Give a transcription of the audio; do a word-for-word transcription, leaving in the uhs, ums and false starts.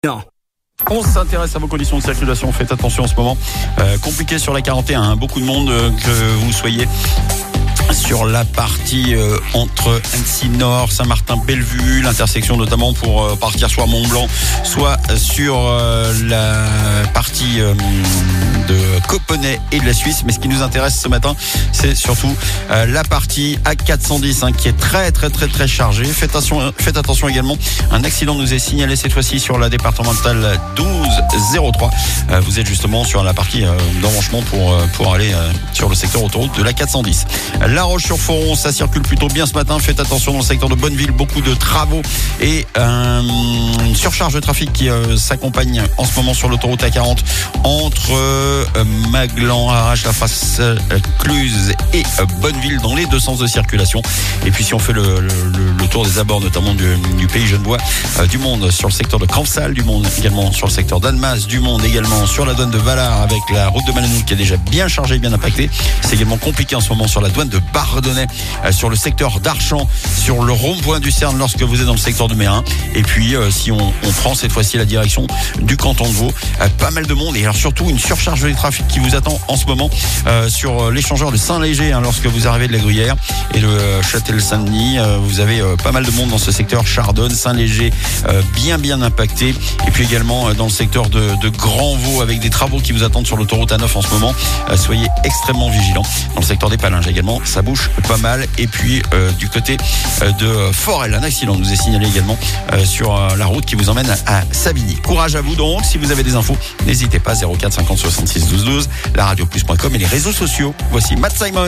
Non. On s'intéresse à vos conditions de circulation. Faites attention en ce moment. Euh, compliqué sur la quarante et un. Hein. Beaucoup de monde, euh, que vous soyez sur la partie euh, entre Annecy Nord, Saint-Martin-Bellevue, l'intersection notamment pour euh, partir soit à Mont-Blanc, soit sur euh, la partie euh, de Copenhague et de la Suisse. Mais ce qui nous intéresse ce matin, c'est surtout euh, la partie A quatre cent dix hein, qui est très très très très chargée. Faites attention, faites attention également. Un accident nous est signalé cette fois-ci sur la départementale douze zéro trois. Euh, vous êtes justement sur la partie euh, d'embranchement pour euh, pour aller euh, sur le secteur autoroute de la quatre cent dix. La Roche-sur-Foron, ça circule plutôt bien ce matin. Faites attention dans le secteur de Bonneville, beaucoup de travaux et euh, une surcharge de trafic qui euh, s'accompagne en ce moment sur l'autoroute A quarante entre euh, Maglan, Arrache, la face euh, Cluse et euh, Bonneville dans les deux sens de circulation. Et puis si on fait le, le, le tour des abords notamment du, du pays genevois, euh, du monde sur le secteur de Campsal, du monde également sur le secteur d'Annemasse, du monde également sur la douane de Valard avec la route de Malanoux qui est déjà bien chargée, bien impactée. C'est également compliqué en ce moment sur la douane de Bardonnay, euh, sur le secteur d'Archamps, sur le rond-point du Cerne lorsque vous êtes dans le secteur de Mérin. Et puis euh, si on, on prend cette fois-ci la direction du canton de Vaud, euh, pas mal de monde et alors surtout une surcharge de trafic qui vous attend en ce moment euh, sur euh, l'échangeur de Saint-Léger hein, lorsque vous arrivez de la Gruyère et le euh, Châtel-Saint-Denis. Euh, vous avez euh, pas mal de monde dans ce secteur Chardonne, Saint-Léger, euh, bien bien impacté. Et puis également euh, dans le secteur de, de Grand Vaud avec des travaux qui vous attendent sur l'autoroute A neuf en ce moment. Euh, soyez extrêmement vigilants. Dans le secteur des Palinges également, ça bouge pas mal. Et puis euh, du côté euh, de Forel, un accident nous est signalé également euh, sur euh, la route qui vous emmène à Savigny. Courage à vous donc. Si vous avez des infos, n'hésitez pas. zéro quatre cinquante soixante-six douze douze, la radio plus point com et les réseaux sociaux. Voici Matt Simon.